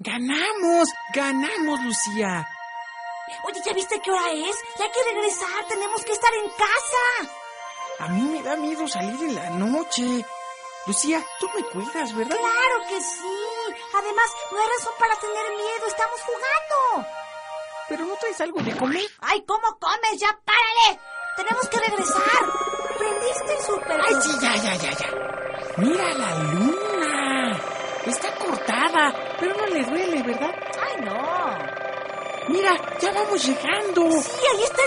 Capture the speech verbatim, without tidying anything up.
¡Ganamos! ¡Ganamos, Lucía! Oye, ¿ya viste qué hora es? Ya hay que regresar, tenemos que estar en casa. A mí me da miedo salir en la noche. Lucía, tú me cuidas, ¿verdad? Claro que sí. Además, no hay razón para tener miedo, estamos jugando. ¿Pero no traes algo de comer? ¡Ay, cómo comes! ¡Ya párale! Tenemos que regresar. ¿Prendiste el súper? ¡Ay, sí, ya, ya, ya, ya! ¡Mira la luna! Está cortada, pero no le duele, ¿verdad? ¡Ay, no! Mira, ya vamos llegando. Sí, ahí está